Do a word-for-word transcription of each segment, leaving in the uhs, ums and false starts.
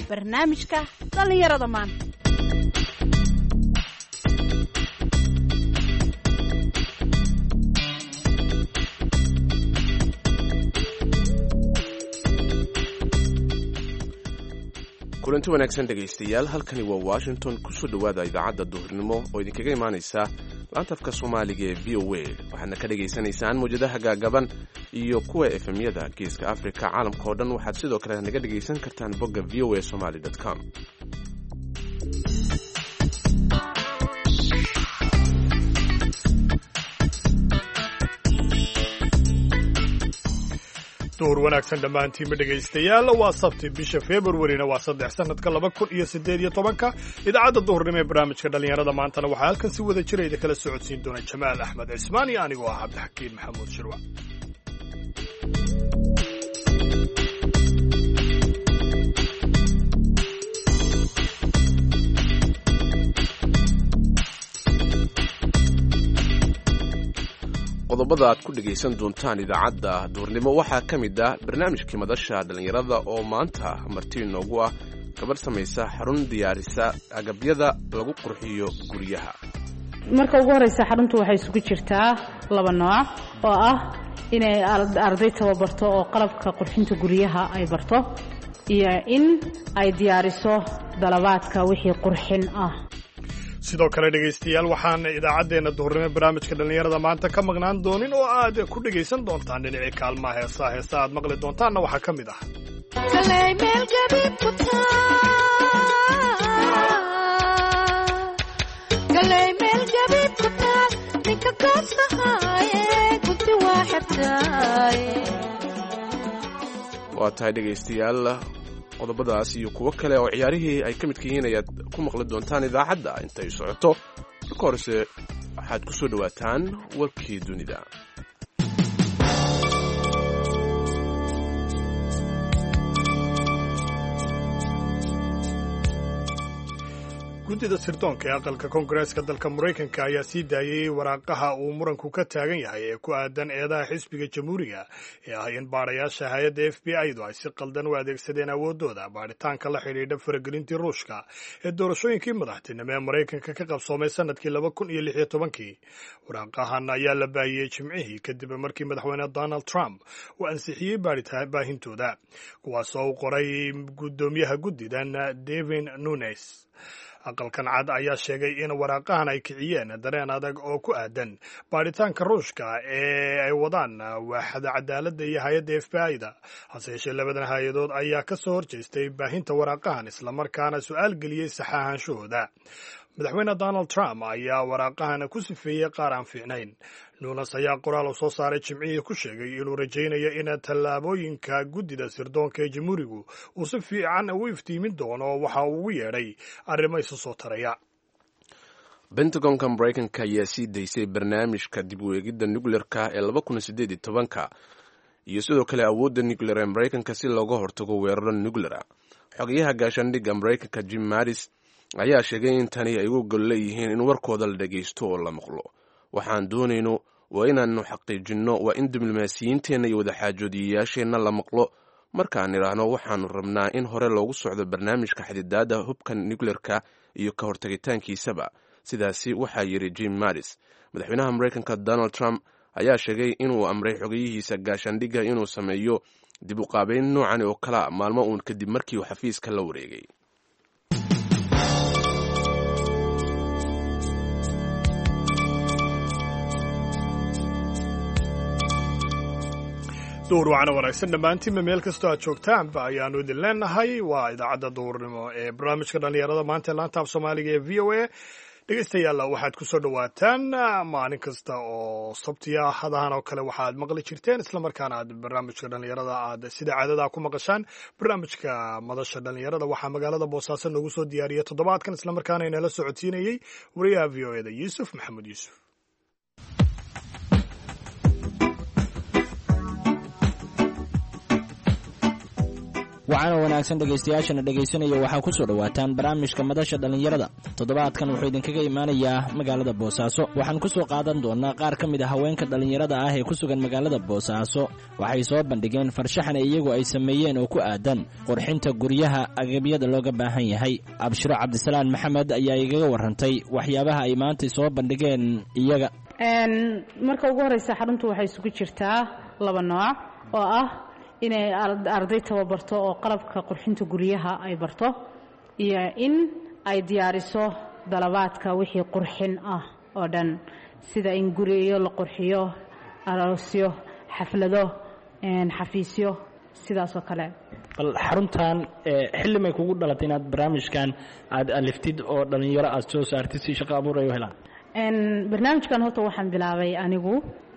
barnaamijka dhallinyarada maanta. kulanti wanaagsan dhegaystayaal, halkani waa Washington. kusoo dhawaada idaacadda duhurnimo oo idinkaga imaanaysa laanta afka Soomaaliga ee V O A. waxaadna ka dhagaysanaysaan mawjadaha gaagaban iyo kuwa F M-yada Geeska Afrika. caalamka oo dhan waxaad sidoo kale naga dhagaysan kartaan bogga v o a somali dot com. duhur wanaagsan dhammaantiinba dhegaystayaal. waa sabti bisha februarina waa saddex sanadka laba kun iyo siddeed iyo tobanka. idaacadda duhurnimo ee barnaamijka dhallinyarada maantana waxaa halkan si wada jira idin kala socodsiin doona jamaal axmed cismaan iyo anigoo ah cabdixakiin maxamuud shirwa. qodobada aad ku dhegaysan doontaan idaacadda duurnimo waxaa ka mid ah barnaamijkii madasha dhallinyarada oo maanta marti inoogu ah gabadh samaysa xarun diyaarisa agabyada lagu qurxiyo guryaha. marka ugu horeysa xaruntu waxay isugu jirtaa laba nooc oo ah inay arday tababarto oo qalabka qurxinta guryaha ay barto iyo in ay diyaariso dalabaadka wixii qurxin ah. sidoo kale dhegaystayaal, waxaan idaacaddeenna duhurnimo barnaamijka dhallinyarada maanta ka maqnaan doonin oo aad ku dhegaysan doontaan dhinacii kaalmaha heesaa heesa aad maqli doontaanna waxaa ka mid ah waa tahay dhegaystayaal, qodobadaas iyo kuwo kale oo ciyaarihii ay ka midka yihiin ayaad ku maqli doontaan idaacadda intay socoto. marka horese waxaad ku soo dhowaataan warkii dunida. guddida sirdoonka ee aqalka koongareeska dalka maraykanka ayaa sii daayey waraaqaha uu muranku ka taagan yahay ee ku aadan eedaha xisbiga jamhuuriga ee ah in baadhayaasha hay-adda f b i du ay si qaldan u adeegsadeen awooddooda baadhitaanka la xidhiidha faragelintii ruushka ee doorashooyinkii madaxtinimo ee maraykanka ka qabsoomay sanadkii laba kun iyo lix iyo tobankii. waraaqahan ayaa la baahiyey jimcihii kadib markii madaxweyne donald trump uu ansixiyey baahintooda, kuwaasoo u qoray guddoomiyaha guddidan devin nunes. aqalkan cad ayaa sheegay in waraaqahan ay kiciyeen dareen adag oo ku aadan baadhitaanka ruushka ee ay wadaan waaxda cadaaladda iyo hay-adda f b i-da. hase yeeshee labadan hay-adood ayaa ka soo horjeestay baahinta waraaqahan islamarkaana su-aal geliyey saxahaanshahooda. madaxweyne donald trump ayaa waraaqahan ku sifeeyey qaar aan fiicnayn. nunes ayaa qoraal u soo saaray jimcihii ku sheegay inuu rajaynayo in tallaabooyinka guddida sirdoonka ee jamhuurigu uu si fiican u iftiimin doono waxa uu ugu yeedhay arrimo isu soo taraya. bentagonka maraykanka ayaa sii daysay barnaamijka dib u eegidda nuclearka ee laba kun iyo siddeed iyo tobanka iyo sidoo kale awoodda nuclear ee maraykanka si looga hortago weeraro nucleara. xogayaha gaashaandhigga maraykanka Jim Mattis ayaa sheegay in tani ay uga gol leeyihiin in warkooda la dhagaysto oo la maqlo. waxaan doonayno waa inaannu xaqiijinno waa in diblomaasiyiinteenna iyo wadaxaajoodiyayaasheenna la maqlo. markaan idhaahno waxaannu rabnaa in hore loogu socdo barnaamijka xadidaadda hubka nuclearka iyo ka hortagitaankiisaba. sidaasi waxaa yidhi Jim Mattis. madaxweynaha maraykanka Donald Trump ayaa sheegay inuu amray xogayihiisa gaashaandhigga inuu sameeyo dib u qaabayn noocan oo kala maalmo uun kadib markii uu xafiiska la wareegay. duhur wacana wanaagsan dhammaantiinba meel kastoo aad joogtaanba ayaannu idin leenahay. waa idaacadda duhurnimo ee barnaamijka dhallinyarada maanta ee laanta af soomaaliga ee v o a. dhegaystayaal, waxaad ku soo dhowaataan maalin kasta oo sabtiya hadahan oo kale waxaad maqli jirteen islamarkaana aad barnaamijka dhallinyarada aad sida caadada ku maqashaan. barnaamijka madasha dhallinyarada waxaa magaalada boosaaso noogu soo diyaariyay toddobaadkan islamarkaana inala socodsiinayey wariyaha v o e da yuusuf maxamed yuusuf. waxaana wanaagsan dhegaystayaashana dhegaysanaya waxaa ku soo dhowaataan barnaamijka madasha dhallinyarada. toddobaadkan wuxuu idinkaga imaanayaa magaalada boosaaso. waxaan ku soo qaadan doonaa qaar ka mid a haweenka dhallinyarada ah ee ku sugan magaalada boosaaso. waxay soo bandhigeen farshaxan iyagu ay sameeyeen oo ku aadan qurxinta guryaha agabyada looga baahan yahay. abshiro cabdisalaan maxamed ayaa igaga warrantay waxyaabaha ay maanta soo bandhigeen iyaga. marka ugu horeysa xaruntu waxay isugu jirtaa laba nooc oo ah inay arday tababarto oo qalabka qurxinta guryaha ay barto iyo in ay diyaariso dalabaadka wixii qurxin ah oo dhan sida in guriyo la qurxiyo, aroosyo, xaflado, xafiisyo, sidaas oo kale. bal xaruntan xilli may kugu dhalatay inaad barnaamijkan aad aliftid oo dhalinyaro aad soo saartid si shaqo abuur ay u helaan? barnaamijkan horta waxaan bilaabay anigu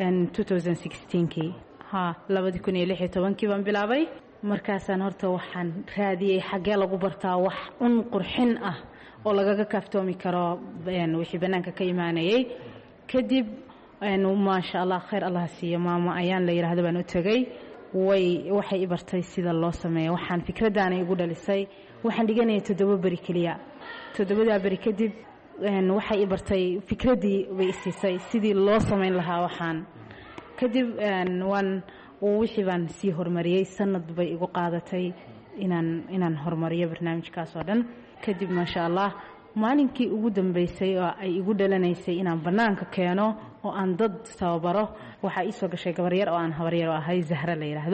kii ha labadii kun iyo lix iyo tobankii baan bilaabay. markaasaan horta waxaan raadiyey xaggee lagu bartaa wax un qurxin ah oo lagaga kaaftoomi karo wixii bannaanka ka imaanayay. kadib maasha allah khayr allah siiyo maamo ayaan la yidhaahdo baan u tegey. way waxay i bartay sida loo sameeyo. waxaan fikraddaana igu dhalisay. waxaan dhiganayay toddoba beri keliya. toddobadaa beri kadib waxay i bartay fikraddii bay i siisay sidii loo samayn lahaa waxaan. kadib waan wixii baan sii horumariyey. sanad bay igu qaadatay inaan inaan horumariyo barnaamijkaas oo dhan. kadib maasha allah maalinkii ugu dambeysay oo ay igu dhalanaysay inaan bannaanka keeno oo aan dad tababaro waxaa ii soo gashay gabaryar oo aan habaryar oo ahay Zahra la yidhaahdo.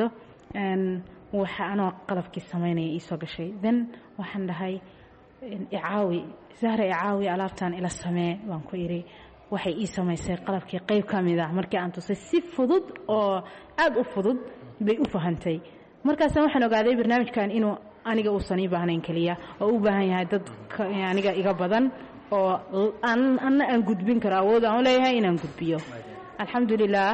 waxa anoo qalabkii samaynaya ii soo gashay. then waxaan dhahay icaawi Zahra icaawi alaabtaan ila samee baan ku iri. waxay ii samaysay qalabkii qayb ka mid ah. markii aan tusay si fudud oo aad u fudud bay u fahantay. markaasna waxaan ogaaday barnaamijkan inuu aniga uusan ii baahnayn keliya oo u baahan yahay dad aniga iga badan oo anna aan gudbin karo, awood aan u leeyahay inaan gudbiyo. alxamdulilah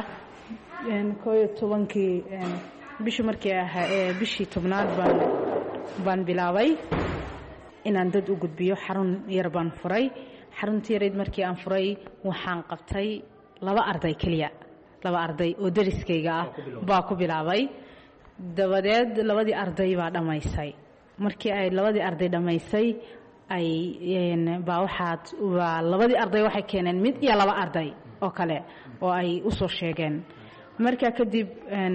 koo iyo tobankii bishii markii ahaa bishii tobnaad baan baan bilaabay inaan dad u gudbiyo. xarun yar baan furay. xaruntii yareed markii aan furay waxaan qabtay laba arday keliya. laba arday oo dariskayga ah baa ku bilaabay. dabadeed labadii arday baa dhammaysay. markii ay labadii arday dhammaysay ay baa waxaad waa labadii arday waxay keeneen mid iyo laba arday oo kale oo ay u soo sheegeen. markaa kadib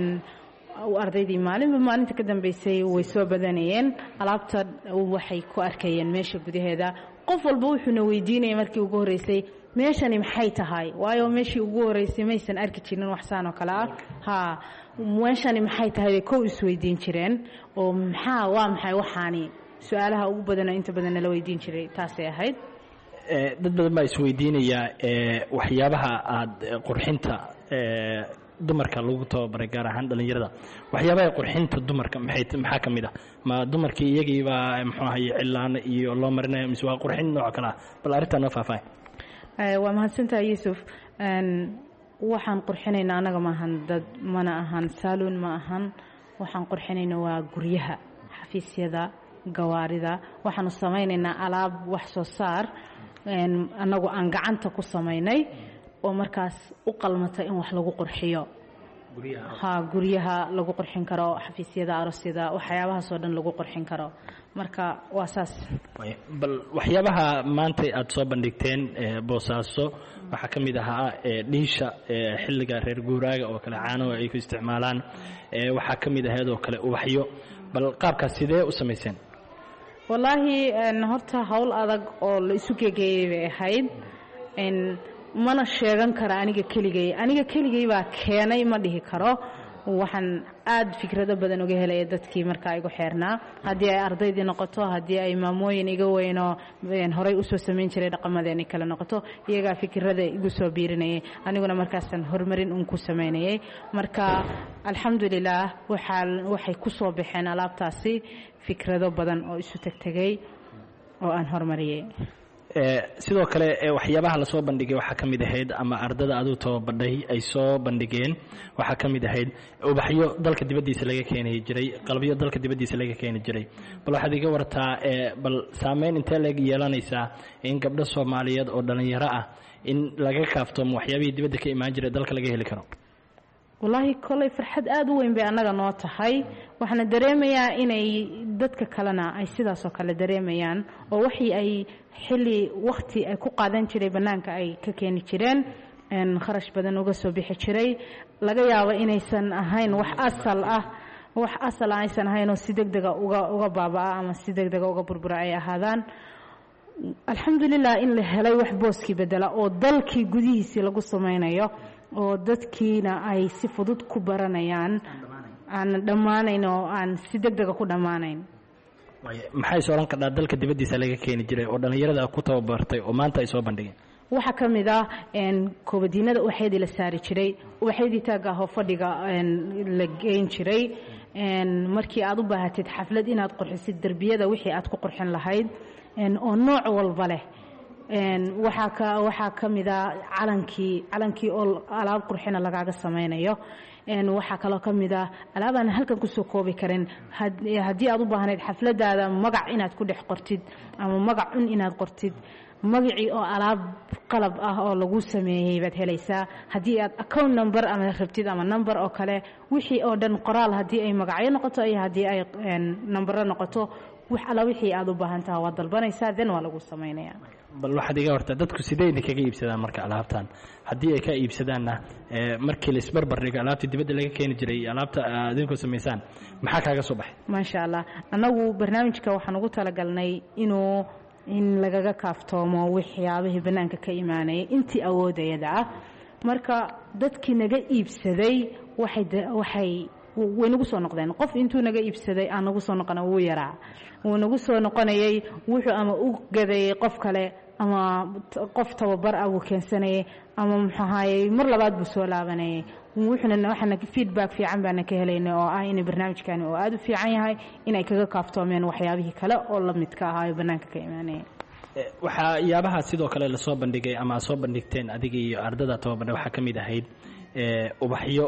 ardaydii maalinba maalinta ka dambeysay way soo badanayeen. alaabta waxay ku arkayeen meesha gudaheeda. qof walba wuxuuna weydiinayay markii ugu horeysay meeshani maxay tahay, waayo meeshii ugu horeysay maysan arki jirin waxsaan oo kale ah. ha meeshani maxay tahay bay kow isweydiin jireen oo maxaa waa maxay waxaani. su-aalaha ugu badanoo inta badan nala weydiin jiray taasay ahayd. dad badan baa isweydiinaya waxyaabaha aad qurxinta dumarka lagu tababaray gaar ahaan dhalinyarada. waxyaabaha qurxinta dumarka maxaa ka mid ah? ma dumarkii iyagiibaa muxuu ahaye cilaano iyo loo marinayo mise waa qurxin nooc kale ah? bal arrintaa noo faahfaahay. waa mahadsantahay yuusuf. waxaan qurxinaynaa anaga maahan dad, mana ahan saaluun, ma ahan. waxaan qurxinayna waa guryaha, xafiisyada, gawaarida. waxaanu samaynaynaa alaab wax soo saar annagu aan gacanta ku samaynay oo markaas u qalmata in wax lagu qurxiyo. ha guryaha lagu qurxin karo, xafiisyada, aroosyada, waxyaabahaasoo dhan lagu qurxin karo. marka waa saas. bal waxyaabaha maanta aad soo bandhigteen boosaaso waxaa ka mid ahaa dhiisha xilliga reer guuraaga oo kale caano ay ku isticmaalaan. waxaa ka mid ahayd oo kale ubaxyo. bal qaabkaas sidee u samayseen? wallaahi horta hawl adag oo la isu gegeeyey bay ahayd. mana sheegan kara aniga keligay. aniga keligay baa keenay ma dhihi karo. waxaan aad fikrado badan uga helaya dadkii markaa igu xeernaa. haddii ay ardaydii noqoto, haddii ay maamooyin iga weynoo horey usoo samayn jiray dhaqamadeeni kale noqoto, iyagaa fikrada igu soo biirinayay. aniguna markaasaan horumarin un ku samaynayay. marka alxamdulilah waxay ku soo baxeen alaabtaasi fikrado badan oo isu tegtegay oo aan horumariyey. sidoo kale waxyaabaha la soo bandhigay waxaa ka mid ahayd ama ardada aduu tababadhay ay soo bandhigeen waxaa ka mid ahayd ubaxyo dalka dibaddiisa laga keeni jiray, qalabyo dalka dibaddiisa laga keeni jiray. bal waxaad iga wartaa bal saameyn intee leeg yeelanaysaa in gabdho Soomaaliyeed oo dhalinyaro ah in laga kaaftoomo waxyaabihii dibadda ka imaan jiray dalka laga heli karo? wallaahi kolay farxad aada u weyn bay annaga noo tahay waxaana dareemayaa inay dadka kalena ay sidaasoo kale dareemayaan oo waxii ay xilli wakhti ay ku qaadan jiray bannaanka ay ka keeni jireen kharash badan uga soo bixi jiray laga yaabo inaysan ahayn wax asal ah wax asal ah aysan ahayn oo si degdega uga uga baaba'a ama si degdega uga burbura ay ahaadaan alxamdulilah in la helay wax booskii bedela oo dalkii gudihiisii lagu samaynayo oo dadkiina ay si fudud ku baranayaan aan dhammaanayn oo aan si degdega ku dhammaanayn maxay soo oran kartaa dalka dibaddiisa laga keeni jiray oo dhallinyarada ku tababartay oo maanta ay soo bandhigeen waxaa ka mid ah koobadiinada ubaxyadii la saari jiray ubaxyadii taagga ahoo fadhiga la geyn jiray markii aad u baahatid xaflad inaad qurxisid derbiyada wixii aad ku qurxin lahayd oo nooc walba leh waxaa ka waxaa ka mid ah calankii calankii oo alaab qurxina lagaaga samaynayo waxaa kaloo ka mid ah alaabaan halkan kusoo koobi karin haddii aad u baahnayd xafladaada magac inaad ku dhex qortid ama magac cun inaad qortid magacii oo alaab qalab ah oo lagu sameeyey baad helaysaa haddii aad account number ama rabtid ama number oo kale wixii oo dhan qoraal haddii ay magacyo noqoto iyo haddii ay numbero noqoto wax alla wixii aad u baahan tahay waad dalbanaysaa then waa lagu samaynayaa bal waxaad iga hortaa dadku sidee idinkaga iibsadaan marka alaabtan haddii ay ka iibsadaanna markii la isbarbar dhigo alaabta dibadda laga keeni jiray iyo alaabta aad idinkoo samaysaan maxaa kaaga soo baxay maasha allah annagu barnaamijka waxaan ugu talagalnay inuu in lagaga kaaftoomo waxyaabihii bannaanka ka imaanayay intii awoodayada ah marka dadkii naga iibsaday waxay waxay way nagu soo noqdeen qof intuu naga iibsaday aan nagu soo noqona wuu yaraa wuu nagu soo noqonayay wuxuu ama u gadayay qof kale ama qof tababar ah wuu keensanayay ama muxuu ahaayey mar labaad buu soo laabanayay wuxuuna waxaana feedback fiican baana ka helaynay oo ah in barnaamijkani oo aada u fiican yahay inay kaga kaaftoomeen waxyaabihii kale oo la midka ahaa bannaanka ka imaanaya waxaa yaabaha sidoo kale lasoo bandhigay ama soo bandhigteen adiga iyo ardada tababarna waxaa ka mid ahayd ubaxyo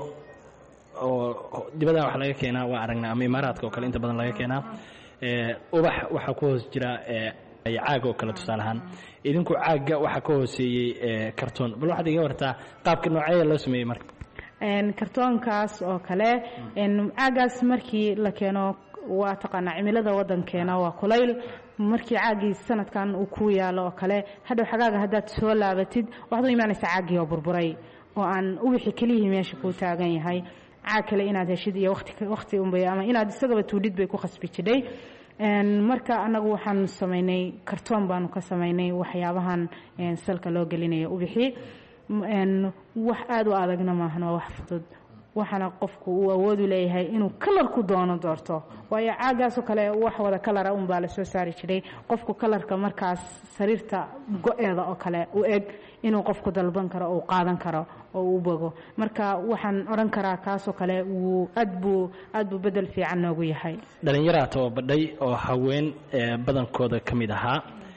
oo dibadda wax laga keenaa waa aragnaa ama imaaraadka oo kale inta badan laga keenaa ubax waxaa ku hoos jira caag oo kale tusaale ahaan idinku caagga waxaa ka hooseeyey kartoon bal waxaad iga wartaa qaabka nooceeya loo sameeyey marka kartoonkaas oo kale caagaas markii la keeno waa taqaanaa cimilada wadankeena waa kulayl markii caagii sanadkan uu ku yaalo oo kale hadhow xagaaga haddaad soo laabatid waxaad u imaanaysaa caagii oo burburay oo aan uwixii keliyihii meesha kuu taagan yahay caag kale inaad heshid iyo wati wakhti unbay ama inaad isagaba tuudhid bay ku khasbi jidhay marka annagu waxaan samaynay kartoon baanu ka samaynay waxyaabahan salka loo gelinayo ubixii wax aada u adagna maahan waa wax fudud waxaana qofku uu awoodu leeyahay inuu kalarku doono doorto waayo caagaasoo kale wax wada kalara unbaa la soo saari jiray qofku kalarka markaas sariirta go-eeda oo kale u eg inuu qofku dalban karo oo u qaadan karo oo u bogo marka waxaan odhan karaa kaasoo kale wuu aad buu aad buu bedel fiican noogu yahay dhalinyaraa tababadhay oo haween badankooda ka mid ahaa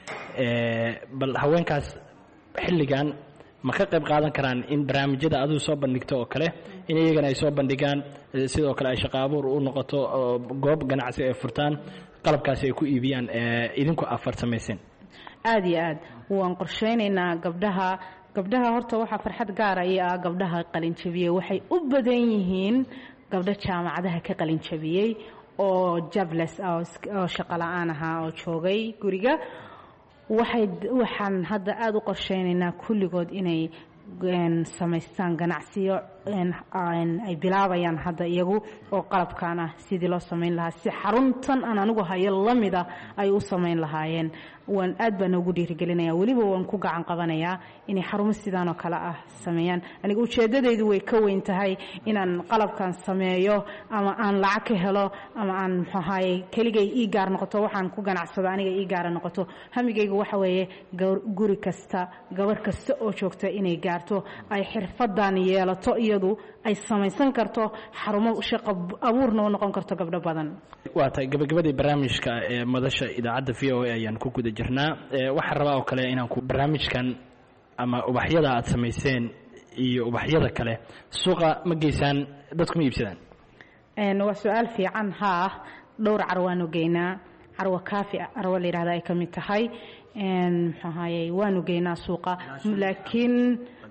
bal haweenkaas xilligan ma ka qayb qaadan karaan in barnaamijyada adigu soo bandhigto oo kale in iyagana ay soo bandhigaan sidoo kale ay shaqo abuur u noqoto goob ganacsi ay furtaan qalabkaasi ay ku iibiyaan idinku afar samayseen aada iyo aad waan qorshaynaynaa gabdhaha gabdhaha horta waxaa farxad gaara iyo ah gabdhaha qalinjabiyey waxay u badan yihiin gabdho jaamacadaha ka qalinjabiyey oo jobless ah oo shaqo la-aan ahaa oo joogay guriga waxay waxaan hadda aada u qorshaynaynaa kulligood inay samaystaan ganacsiyo ay bilaabayaan hadda iyagu oo qalabkan ah sidii loo samayn lahaa si xaruntan aan anigu hayo lamida ay u samayn lahaayeen waan aad baan ugu dhiirigelinaya weliba waan ku gacan qabanayaa inay xarumo sidaan oo kale ah sameeyaan aniga ujeeddadaydu way ka weyn tahay inaan qalabkan sameeyo ama aan lacag ka helo ama aan muxuu ahaayey keligay ii gaar noqoto waxaan ku ganacsado aniga ii gaara noqoto hamigaygu waxa weeye guri kasta gabar kasta oo joogta inay gaarto ay xirfadan yeelato iyadu ay samaysan karto xarumo shaqo abuurna u noqon karto gabdho badan waa tahay gabagabadii barnaamijka ee madasha idaacadda v o a ayaan ku guda jirnaa waxaan rabaa oo kale inaan ku barnaamijkan ama ubaxyada aad samayseen iyo ubaxyada kale suuqa ma geysaan dadku ma iibsadaan waa su-aal fiican haa dhowr carwaanu geynaa carwo kaafi carwo la yidhahda ay ka mid tahay muxuu ahaayey waanu geynaa suuqa laakiin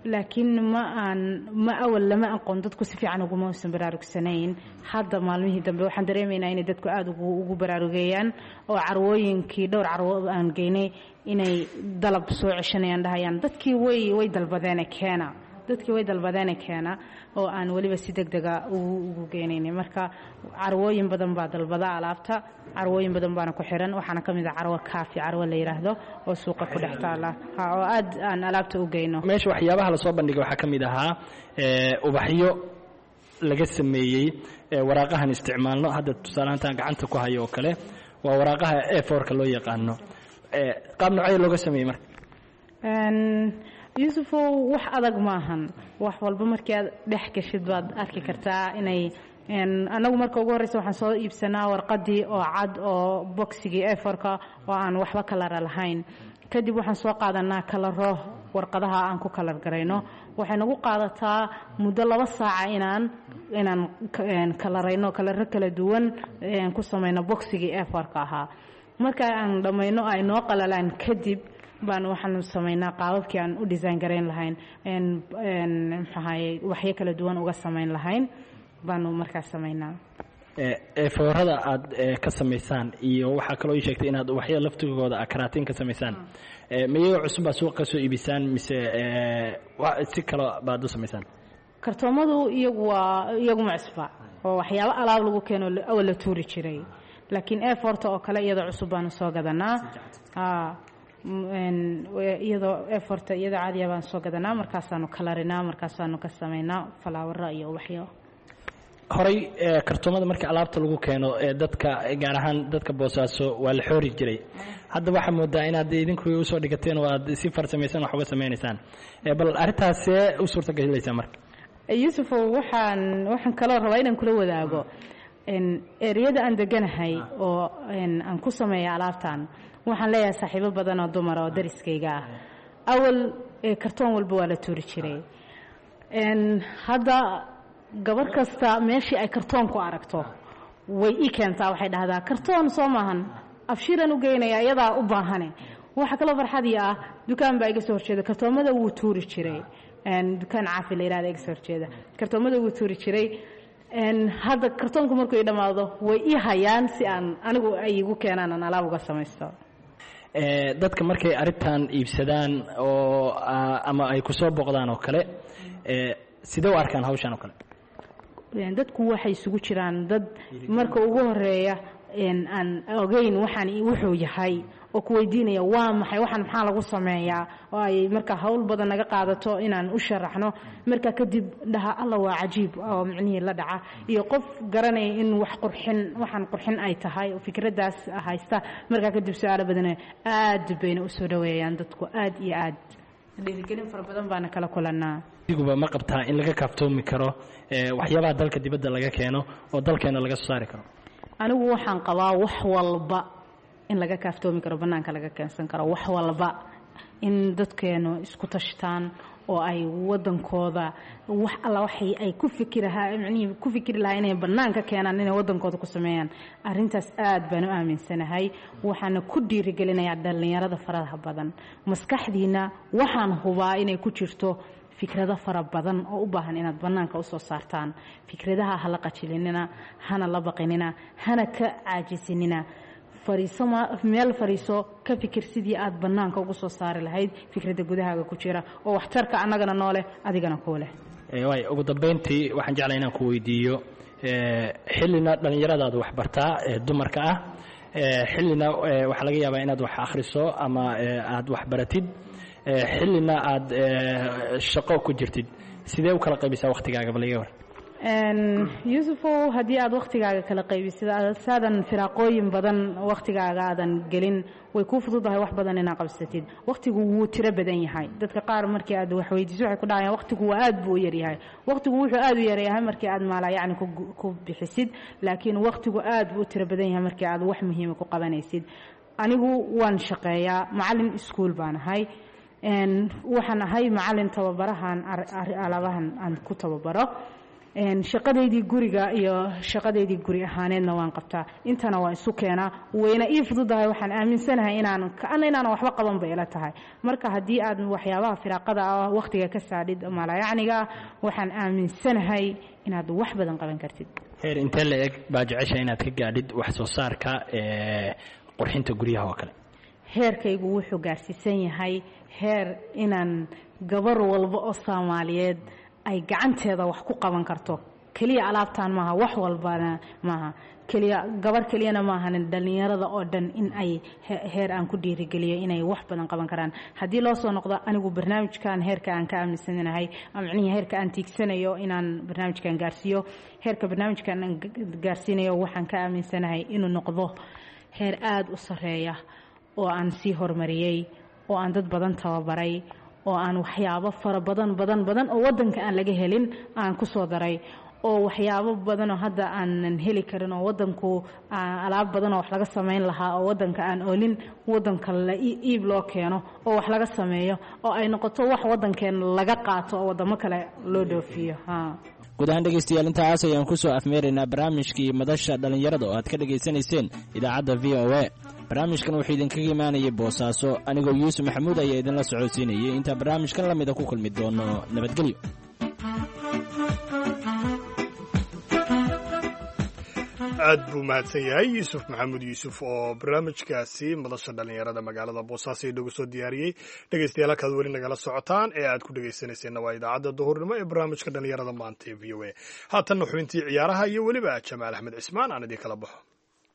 laakiin ma aan ma awal lama aqoon dadku si fiican uguma uusan baraarugsanayn hadda maalmihii dambe waxaan dareemaynaa inay dadku aada ugu ugu baraarugeeyaan oo carwooyinkii dhowr carwo aan geynay inay dalab soo ceshanayaan dhahayaan dadkii way way dalbadeene keena dadkii way dalbadeene keena oo aan weliba si degdega ugu ugu geenaynay marka carwooyin badan baa dalbada alaabta carwooyin badan baana ku xiran waxaana ka mid ah carwo kaafi carwo la yiraahdo oo suuqa ku dhex taala ha oo aad aan alaabta u geyno meesha waxyaabaha la soo bandhigay waxaa ka mid ahaa ubaxyo laga sameeyey waraaqahan isticmaalno hadda tusaalahantaan gacanta ku hayo oo kale waa waraaqaha A four ka loo yaqaano qaab noocyo looga sameeyey marka yuusufo wax adag maahan wax walba markii aad dhex gashid baad arki kartaa inay anagu marka ugu horreysa waxaan soo iibsanaa warqadii oo cad oo boxigii A four ka oo aan waxba kalara lahayn kadib waxaan soo qaadanaa kalaro warqadaha aan ku kalar garayno waxay nagu qaadataa muddo laba saaca inaan inaan kalarayno kalaro kala duwan ku samayno boxigii A four ka ahaa marka aan dhammayno ay noo qalalaan kadib baan waxaan samaynaa qaababkii aan u design garayn lahayn maxaaye waxyo kala duwan uga samayn lahayn baanu markaas samaynaa eefoorada aad ka samaysaan iyo waxaa kaloo ii sheegtay inaad waxyo laftigooda karaatiin ka samaysaan miyagoo cusub baa suuqa ka soo iibisaan mise si kalo baad u samaysaan kartoomadu iyagu waa iyaguma cusba oo waxyaabo alaab lagu keeno awal la tuuri jiray laakiin eefoorta oo kale iyadoo cusub baanu soo gadanaa iyadoo eefoorta iyadoo caadiya baan soo gadanaa markaasaanu kalarinaa markaasaanu ka samaynaa falaawara iyo ubaxyo horey kartoomada marka alaabta lagu keeno dadka gaar ahaan dadka boosaaso waa la xoori jiray hadda waxaa moodaa inaad idinku usoo dhigateen oo aad si farsamaysan wax uga samaynaysaan bal arrintaasee u suurtagelaysaa marka yuusufo waxaan waxaan kaloo rabaa inaan kula wadaago ereyada aan deganahay oo aan ku sameeya alaabtan waxaan leeyahay saaxiibo badan oo dumar oo dariskayga ah awal kartoon walba waa la tuuri jiray hadda gabar kasta meeshii ay kartoon ku aragto way ii keentaa waxay dhahdaa kartoon soo maahan afshiiran u geynaya iyadaa u baahane waxa kaloo farxadii ah dukaan baa iga soo horjeeda kartoomada wuu tuuri jiray dukaan caafi la yidhahda iga soo horjeeda kartoomada wuu tuuri jiray hadda kartoonku markuu ii dhammaado way ii hayaan si aan anigu ay igu keenaan aan alaab uga samaysto dadka markay arrintan iibsadaan oo ama ay ku soo boqdaan oo kale sidee u arkaan hawshan oo kale dadku waxay isugu jiraan dad marka ugu horeeya aan ogeyn waxaan wuxuu yahay oo ku weydiinaya waa maxay waxaan maxaa lagu sameeyaa oo ay marka hawl badan naga qaadato inaan u sharaxno marka kadib dhaha alla waa cajiib oo macnihii la dhaca iyo qof garanaya in wax qurxin waxaan qurxin ay tahay oo fikradaas haysta marka kadib su'aalo badan aad bayna u soo dhaweeyaan dadku aad iyo aad dhiirigelin fara badan baana kala kulanaa iguba ma qabtaa in laga kaaftoomi karo waxyaabaha dalka dibadda laga keeno oo dalkeena laga soo saari karo anigu waxaan qabaa wax walba in laga kaaftoomi karo bannaanka laga keensan karo wax walba in dadkeenu isku tashtaan oo ay wadankooda wax alla waxay ay ku fikirahaa macnihii ku fikiri lahaa inay bannaanka keenaan inay wadankooda ku sameeyaan arrintaas aad baan u aaminsanahay waxaana ku dhiirigelinayaa dhallinyarada faraha badan maskaxdiina waxaan hubaa inay ku jirto fikrado fara badan oo u baahan inaad bannaanka u soo saartaan fikradaha hala qajilinina hana la baqinina hana ka caajisinina fariiso meel fariiso ka fikir sidii aad bannaanka ugu soo saari lahayd fikradda gudahaaga ku jira oo waxtarka annagana noo leh adigana kuu leh waay ugu dambayntii waxaan jeclaa inaan ku weydiiyo xillina dhallinyaradaad wax bartaa ee dumarka ah xillina waxaa laga yaabaa inaad wax akhriso ama aad wax baratid xillina aad shaqo ku jirtid sidee u kala qaybisaa wakhtigaaga balaga war yuusufow haddii aad wakhtigaaga kala qaybisid saadan firaaqooyin badan wakhtigaaga aadan gelin way kuu fududahay wax badan inaad qabsatid wakhtigu wuu tiro badan yahay dadka qaar markii aad wax weydiiso waxay ku dhahayaan wakhtigu waa aad buu u yaryahay wakhtigu wuxuu aad u yaryahay markii aad maalaa yacni ku bixisid laakiin wakhtigu aad buu u tiro badan yahay markii aad wax muhiima ku qabanaysid anigu waan shaqeeyaa macallin iskuul baan ahay waxaan ahay macallin tababarahan alaabahan aan ku tababaro shaqadeydii guriga iyo shaqadeydii guri ahaaneedna waan qabtaa intana waan isu keenaa wayna ii fududahay waxaan aaminsanahay inaan kaana inaan waxba qaban bay ila tahay marka haddii aad waxyaabaha firaaqada ah waqtiga ka saadhid malayacniga waxaan aaminsanahay inaad wax badan qaban kartid heer intee la eg baa jecesha inaad ka gaadhid wax soo saarka ee qurxinta guryaha oo kale heerkaygu wuxuu gaarsiisan yahay heer inaan gabar walba oo Soomaaliyeed ay gacanteeda wax ku qaban karto kaliya alaabtaan maaha wax walbana maaha kaliya gabar kaliyana maaha dhalinyarada oo dhan in ay heer aan ku dhiirigeliyo inay wax badan qaban karaan haddii loo soo noqdo anigu barnaamijkan heerka aan ka aaminsanahay amcnihi heerka aan tiigsanayo inaan barnaamijkan gaarsiiyo heerka barnaamijkan aan gaarsiinayo waxaan ka aaminsanahay inuu noqdo heer aad u sareeya oo aan sii hormariyay oo aan dad badan tababaray oo aan waxyaabo fara badan badan badan oo wadanka aan laga helin aan ku soo daray oo waxyaabo badan oo hadda aan heli karin oo wadanku alaab badan oo wax laga sameyn lahaa oo wadanka aan oolin wadanka la iib loo keeno oo wax laga sameeyo oo ay noqoto wax wadankeen laga qaato oo wadamo kale loo dhoofiyo ha guud ahaan dhegaystayaal intaas ayaan ku soo afmeeraynaa barnaamijkii madasha dhallinyarada oo aad ka dhegaysanayseen idaacadda v o a barnaamijkan wuxuu idinkaga imaanayay boosaaso anigoo yuusuf maxamuud ayaa idinla socodsiinayay intaa barnaamijkan la mida ku kulmi doono nabadgelyo aad buu mahadsan yahay yuusuf maxamuud yuusuf oo barnaamijkaasi madasha dhallinyarada magaalada boosaaso inagu soo diyaariyey dhegaystayaal halkaad weli nagala socotaan ee aad ku dhegaysanayseena waa idaacadda duhurnimo ee barnaamijka dhallinyarada maanta ee v o a haatanna xubintii ciyaaraha iyo weliba jamaal axmed cismaan aan idin kala baxo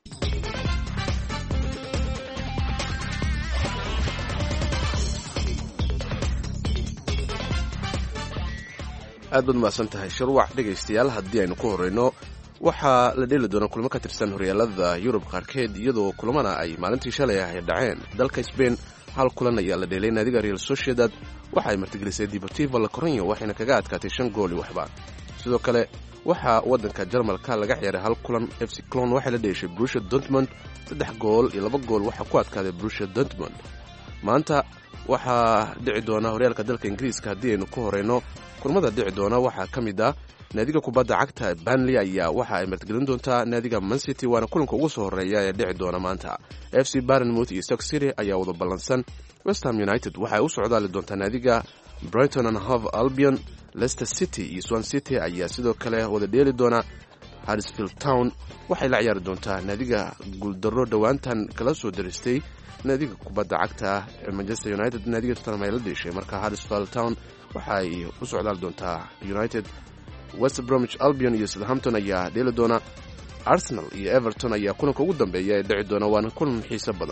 aad baad mahadsan tahay shirwac dhegaystayaal haddii aynu ku horrayno waxaa la dheeli doonaa kulamo ka tirsan horyaalada yurub qaarkeed iyadoo kulamana ay maalintii shalay ah ay dhaceen dalka sbain hal kulan ayaa la dheelay naadiga real sociedad waxa ay martigelisay deportivo la corunya waxayna kaga adkaatay shan gool iyo waxba sidoo kale waxaa waddanka jarmalka laga ciyaaray hal kulan f c clon waxay la dheeshay brussia dortmund saddex gool iyo laba gool waxaa ku adkaaday brussia dortmund maanta waxaa dhici doona horyaalka dalka ingiriiska haddii aynu ku horeyno kulmada dhici doona waxaa ka mid ah naadiga kubadda cagta banley ayaa waxa ay martigelin doontaa naadiga mancity waana kulanka ugu soo horeeya ee dhici doona maanta f c barnmouth iyo stock city ayaa wada ballansan westham united waxaay u socdaali doontaa naadiga brighton and hove albion leicester city iyo swan city ayaa sidoo kale wada dheeli doona harrisfield town waxay la ciyaari doontaa naadiga guuldarro dhowaantan kala soo daristay naadiga kubadda cagta ee manchester united naadiga tottenham ay la dheeshay marka harrisfield town waxay u socdaali doontaa united west bromwich albion iyo southampton ayaa dheeli doona arsenal iyo everton ayaa kulanka ugu dambeeya ee dhici doona waana kulan xiiso badan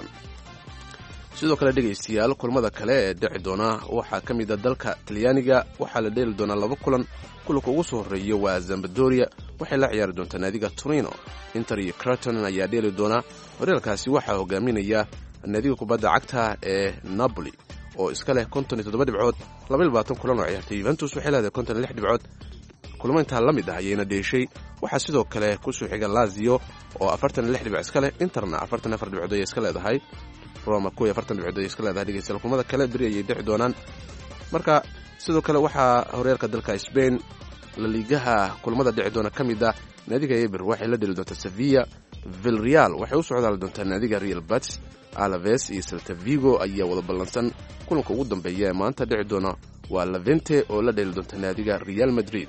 sidoo kale dhegaystayaal kulmada kale ee dhici doona waxaa ka mid a dalka talyaaniga waxaa la dheeli doonaa laba kulan kulanka ugu soo horreeya waa zambadoria waxay la ciyaari doontaa naadiga torino inter iyo craton ayaa dheeli doona horyaalkaasi waxaa hogaaminaya naadiga kubadda cagta ee napoli oo iska leh konton iyo toddoba dhibcood laba iyo labaatan kulan oo ciyaartay yuventus waxay leedahay konton iyo lix dhibcood kulamo intaa la mid ah ayayna dheeshay waxaa sidoo kale kusoo xiga lazio oo afartan iyo lix dhibc iska leh interna afartan iyo afar dhibcood ayay iska leedahay roma kuwa afartan dhibcood ayay iska leedahay dhegeystayaal kulmada kale beri ayay dhici doonaan marka sidoo kale waxaa horyaalka dalka Spain la liigaha kulmada dhici doona ka mid ah naadiga Eibar waxay la dheli doontaa Sevilla Villarreal waxay u socdaali doontaa naadiga Real Betis Alaves iyo Celta Vigo ayaa wada ballansan kulanka ugu dambeeya ee maanta dhici doona waa Levante oo la dheli doonta naadiga Real Madrid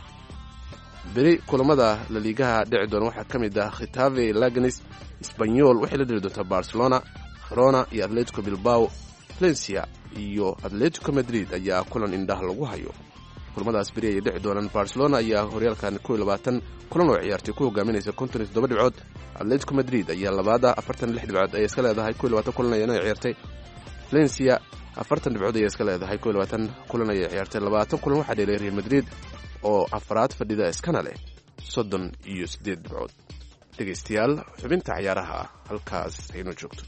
beri kulamada la liigaha dhici doona waxaa ka mid ah Getafe Leganes Espanyol waxay la dheli doontaa Barcelona Girona iyo Atletico Bilbao Valencia iyo Atletico Madrid ayaa kulan indhaha lagu hayo kulmadaas beri ay dhici doonaan Barcelona ayaa horyaalkan kow iyo labaatan kulan oo ciyaartay ku hogaaminaysa konton iyo toddoba dhibcood Atletico Madrid ayaa labaada afartan iyo lix dhibcood ay iska leedahay kow iyo labaatan kulan ay ciyaartay Valencia afartan dhibcood ay iska leedahay kow iyo labaatan kulan ay ciyaartay labaatan kulan waxaa dheelay Real Madrid oo afraad fadhida iskana leh soddon iyo siddeed dhibcood dhegaystayaal xubinta ciyaaraha halkaas aynu joogto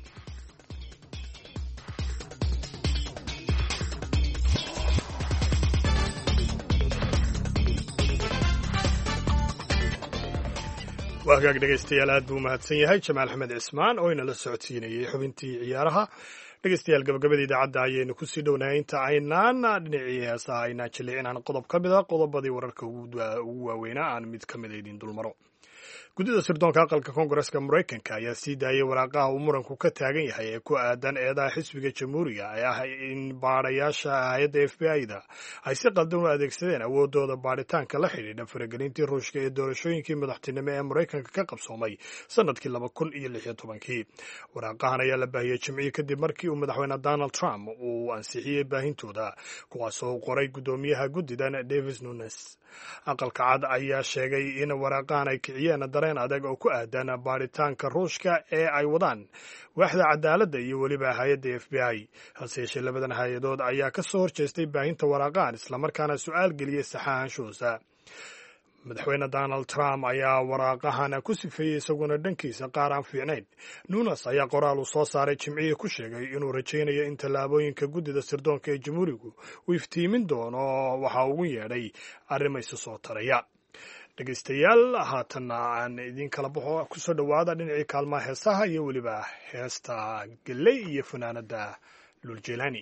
waa hagaag dhegaystayaal aad buu mahadsan yahay jamaal axmed cismaan oo inala socodsiinayay xubintii ciyaaraha dhegeystayaal gabagabada idaacadda ayaynu kusii dhownahay inta aynaan dhinacii heesaha aynaan jillicinaan qodob ka mid a qodobadii wararka ugu waaweynaa aan mid ka mida idin dulmaro. guddida sirdoonka aqalka koongareska maraykanka ayaa sii daayay waraaqaha uu muranku ka taagan yahay ee ku aadan eedaha xisbiga jamhuuriga ee ah in baadhayaasha hay-adda f b i-da ay si qaldan u adeegsadeen awoodooda baadhitaanka la xidhiidha faragelintii ruushka ee doorashooyinkii madaxtinimo ee maraykanka ka qabsoomay sanadkii laba kun iyo lix iyo tobankii. waraaqahan ayaa la baahiyey jimcihii kadib markii uu madaxweyne donald trump uu ansixiyey baahintooda, kuwaasoo u qoray guddoomiyaha guddidan davis nunes. aqalka cad ayaa sheegay in waraaqahan ay kiciyeen dareen adag oo ku aadan baadhitaanka ruushka ee ay wadaan waaxda cadaaladda iyo weliba hay-adda f b i. hase yeeshee labadan hay-adood ayaa ka soo horjeestay baahinta waraaqahan islamarkaana su-aal geliyey saxaahanshoosa. madaxweyne donald trump ayaa waraaqahan ku sifeeyey isaguna dhankiisa qaar aan fiicnayn. nunes ayaa qoraal uu soo saaray jimcihii ku sheegay inuu rajaynayo in tallaabooyinka guddida sirdoonka ee jamhuurigu uu iftiimin doono waxa ugu yeedhay arrimo isu soo taraya. dhegeystayaal haatanna aan idin kala baxo kusoo dhowaada dhinacii kaalmaha heesaha iyo weliba heesta gelley iyo fanaanada luljelani.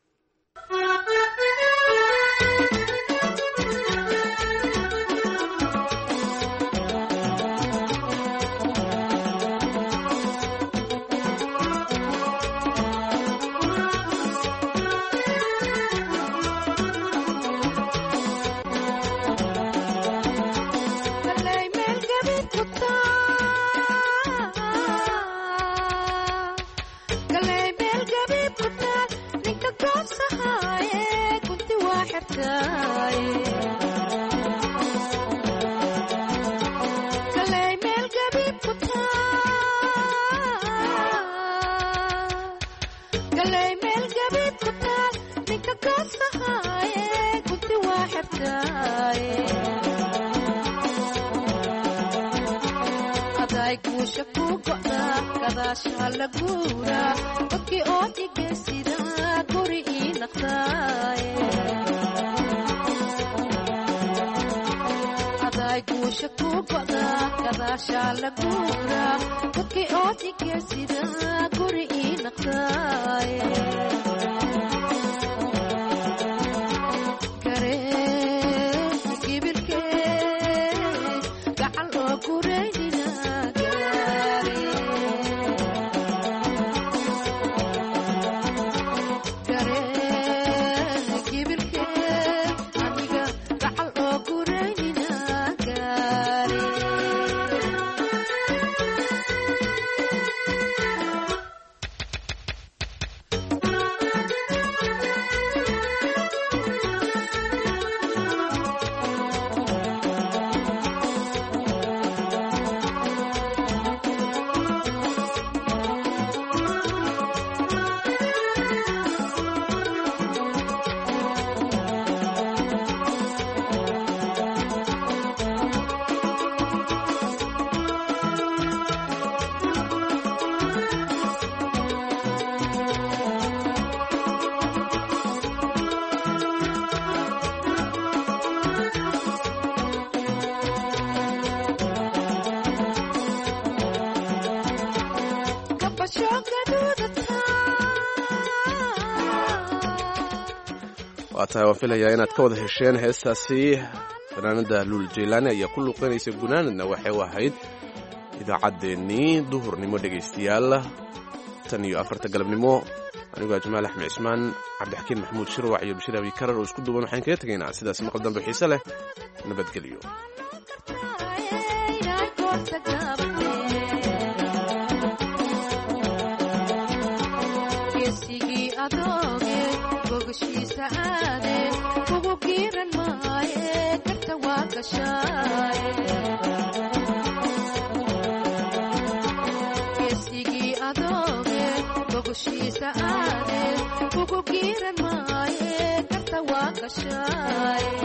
waa tahay waan filayaa inaad ka wada hesheen heestaasi. fanaanada luul jeylaani ayaa ku luuqeynaysa gunaanadna waxay u ahayd idaacaddeenii duhurnimo dhegaystayaal tan iyo afarta galabnimo. anigoo jamaal axmed cismaan, cabdixakiin maxamuud shirwac iyo bashir abi karar oo isku duwan waxaan kaga tegaynaa sidaas maqal dambe xiise leh. nabadgelyo. geesigii adooge bogoshiisa aade kugu giiran maaye karta waa gashaay.